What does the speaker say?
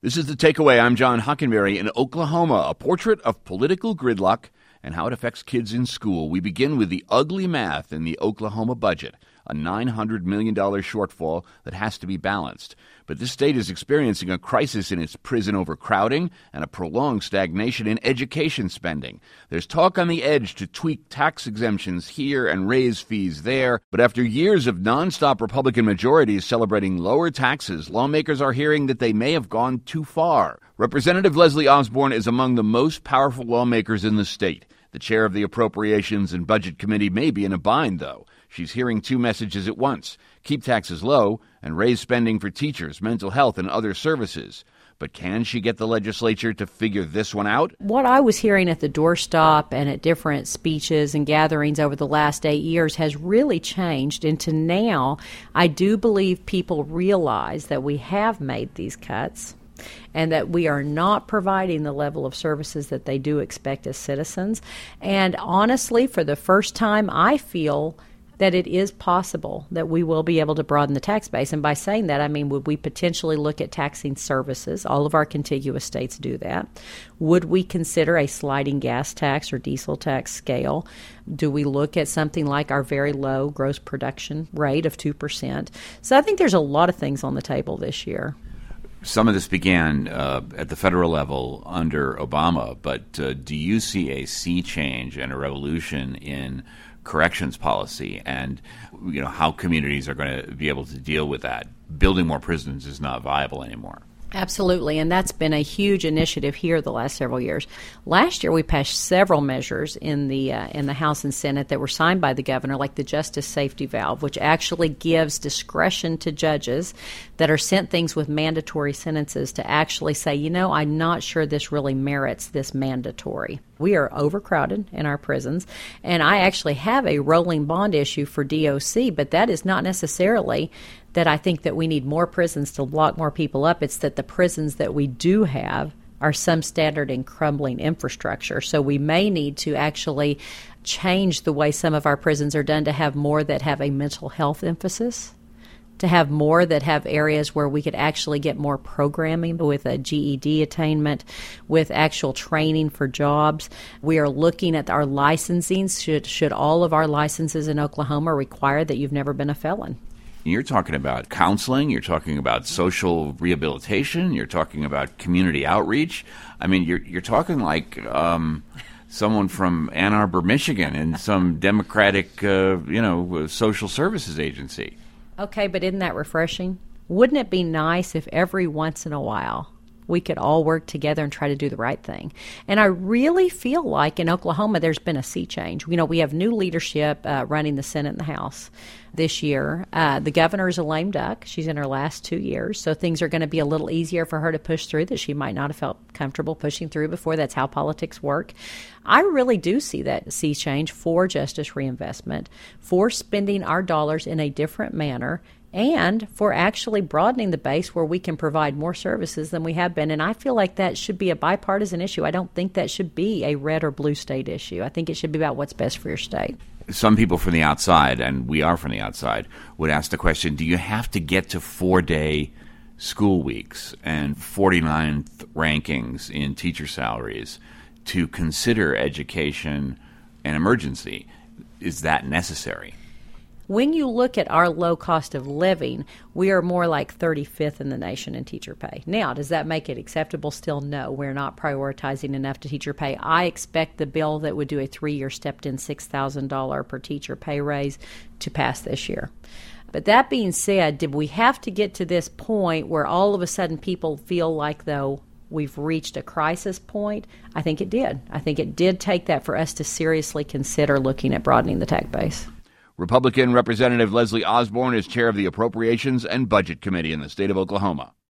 This is The Takeaway. I'm John Hockenberry. In Oklahoma, a portrait of political gridlock and how it affects kids in school. We begin with the ugly math in the Oklahoma budget, a $900 million shortfall that has to be balanced. But this state is experiencing a crisis in its prison overcrowding and a prolonged stagnation in education spending. There's talk on the edge to tweak tax exemptions here and raise fees there. But after years of nonstop Republican majorities celebrating lower taxes, lawmakers are hearing that they may have gone too far. Representative Leslie Osborne is among the most powerful lawmakers in the state. The chair of the Appropriations and Budget Committee may be in a bind, though. She's hearing two messages at once: keep taxes low and raise spending for teachers, mental health, and other services. But can she get the legislature to figure this one out? What I was hearing at the doorstop and at different speeches and gatherings over the last 8 years has really changed into now. I do believe people realize that we have made these cuts and that we are not providing the level of services that they do expect as citizens. And honestly, for the first time, I feel that it is possible that we will be able to broaden the tax base. And by saying that, I mean, would we potentially look at taxing services? All of our contiguous states do that. Would we consider a sliding gas tax or diesel tax scale? Do we look at something like our very low gross production rate of 2%? So I think there's a lot of things on the table this year. Some of this began at the federal level under Obama, but do you see a sea change and a revolution in corrections policy and how communities are going to be able to deal with that? Building more prisons is not viable anymore. Absolutely, and that's been a huge initiative here the last several years. Last year, we passed several measures in the House and Senate that were signed by the governor, like the Justice Safety Valve, which actually gives discretion to judges that are sent things with mandatory sentences to actually say, I'm not sure this really merits this mandatory. We are overcrowded in our prisons, and I actually have a rolling bond issue for DOC, but that is not necessarily that I think that we need more prisons to lock more people up. It's that the prisons that we do have are some standard in crumbling infrastructure. So we may need to actually change the way some of our prisons are done to have more that have a mental health emphasis, to have more that have areas where we could actually get more programming with a GED attainment, with actual training for jobs. We are looking at our licensing. Should all of our licenses in Oklahoma require that you've never been a felon? You're talking about counseling, you're talking about social rehabilitation, you're talking about community outreach. I mean, you're talking like someone from Ann Arbor, Michigan, in some Democratic, social services agency. Okay, but isn't that refreshing? Wouldn't it be nice if every once in a while we could all work together and try to do the right thing? And I really feel like in Oklahoma there's been a sea change. We have new leadership running the Senate and the House this year. The governor is a lame duck. She's in her last 2 years, so things are going to be a little easier for her to push through that she might not have felt comfortable pushing through before. That's how politics work. I really do see that sea change for justice reinvestment, for spending our dollars in a different manner, and for actually broadening the base where we can provide more services than we have been. And I feel like that should be a bipartisan issue. I don't think that should be a red or blue state issue. I think it should be about what's best for your state. Some people from the outside, and we are from the outside, would ask the question, do you have to get to 4-day school weeks and 49th rankings in teacher salaries to consider education an emergency? Is that necessary? When you look at our low cost of living, we are more like 35th in the nation in teacher pay. Now, does that make it acceptable? Still, no. We're not prioritizing enough to teacher pay. I expect the bill that would do a 3-year stepped-in $6,000 per teacher pay raise to pass this year. But that being said, did we have to get to this point where all of a sudden people feel like, though, we've reached a crisis point? I think it did. I think it did take that for us to seriously consider looking at broadening the tax base. Republican Representative Leslie Osborne is chair of the Appropriations and Budget Committee in the state of Oklahoma.